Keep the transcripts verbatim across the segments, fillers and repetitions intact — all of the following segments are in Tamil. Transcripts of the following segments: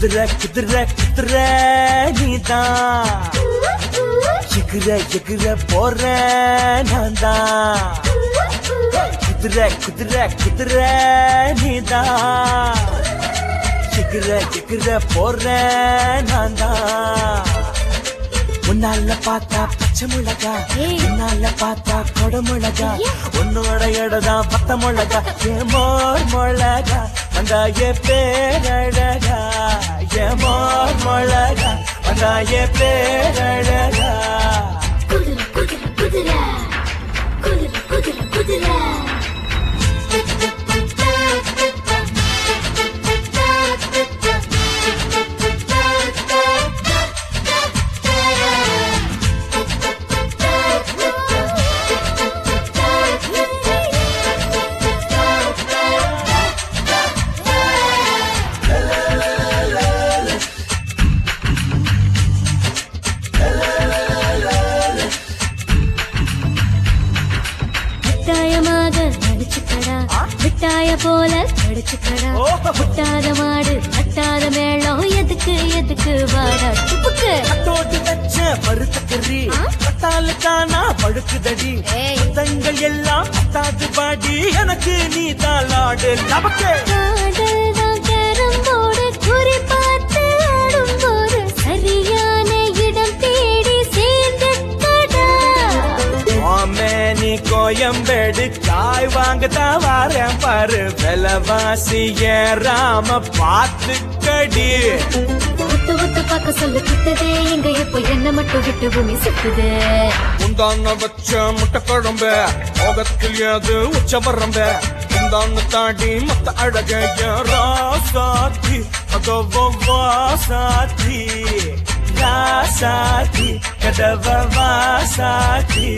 குதிரை குதிரை குதிரை நீதான் எகுற எகுற போற நான் தான் குதிரை குதிரை குதிரை நீதான் எகுற எகுற போற நான் தான் உன்னால பார்த்தா பச்சை மிளகா உன்னால பார்த்தா கொடை மிளகா உன்னோட இடதான் பத்த மிளகா ஏ மோர் மிளகா அந்த ஏ பேரழகா ஏ மோர் மிளகா அந்த ஏ பேரழகா குதிரை குதிரை குதிரை குதிரை குதிரை குதிரை விட்டாய போல கடிச்சுக்கடா முட்டாத மாடு அட்டாத மேளம் எதுக்கு எதுக்கு வாடா துப்புக்கு தோட்டு வச்ச பருத்த கறி பட்டாலுக்கானா பழுக்குதடி தங்கள் எல்லாம் பத்தாது பாடி எனக்கு நீ தாளாடு நமக்கு காதல் தான் கரம்போடு குறி பார்த்து ஆடும் போது சரியான இடம் தேடி சேர்ந்து நீ கோயம்பேடு காய் வாங்கத்தான் வாரேன் பாரு விலவாசி ஏறாம பார்த்து கடி விட்டு விட்டு பார்க்க சொல்லு கிட்டதே எங்க இப்போ என்ன மட்டும் விட்டு பூமி சுத்துது உந்தான வச்ச முட்டை குழம்பு மோகத்தில் ஏது உச்ச வரம்ப உந்தான தாண்டி மத்த அழக ராசாத்தி அதவா சாத்தி ராசாத்தி கதவா சாத்தி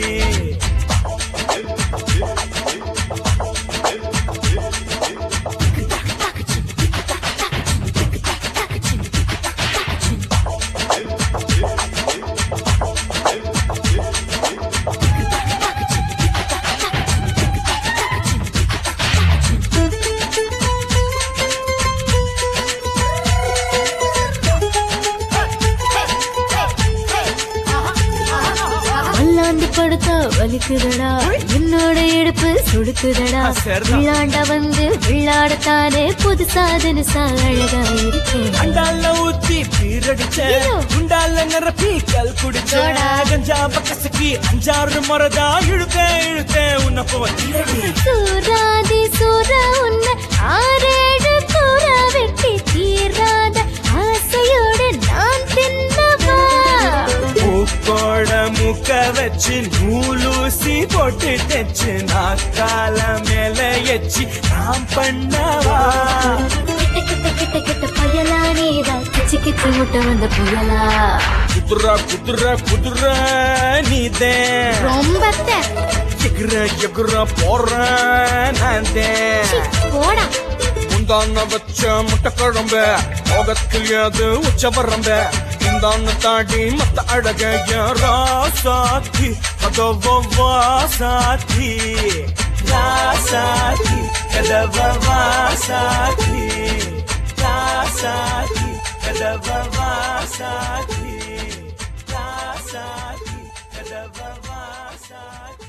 படுத்தா வலிக்குதடா என்னோட இடுப்பு சுடுக்குதடா விளையாண்ட வந்து விளையாடத்தானே புதுசா தினசா அழகா இருக்கேன் அண்டால ஊத்தி பீரடிச்ச குண்டால நிரப்பி கல் குடிச்ச கஞ்சா பக்கசுக்கி அஞ்சாறு முறைதா இழுத்தேன் இழுத்தேன் உன்னை போட்டி சூராதி சூர உன்னை ஆறேழு கூற வெட்டி தீராத ஆசையோடு நான் தின்னவா பூக்கோட முக்க வச்சு நூலூசி போட்டு தைச்சு நாக்கால மேல எச்சி நான் பண்ணவா கிட்ட கிட்ட கிட்ட கிட்ட பயலா நீதா கிச்சு கிச்சு முட்டை வந்த புயலா குதுரா குதுரா குதுரா நீதே ரொம்ப எகுற எகுற போற நான்தே போடா உந்தான வச்ச முட்டை குழம்பு மோகத்தில் ஏது உச்ச வரம்ப உந்தான தாண்டி மத்த அழக ராசாத்தி அதவா சாத்தி ராசாத்தி கதவா சாத்தி ராசாத்தி கதவா சாத்தி ராசாத்தி கதவா சாத்தி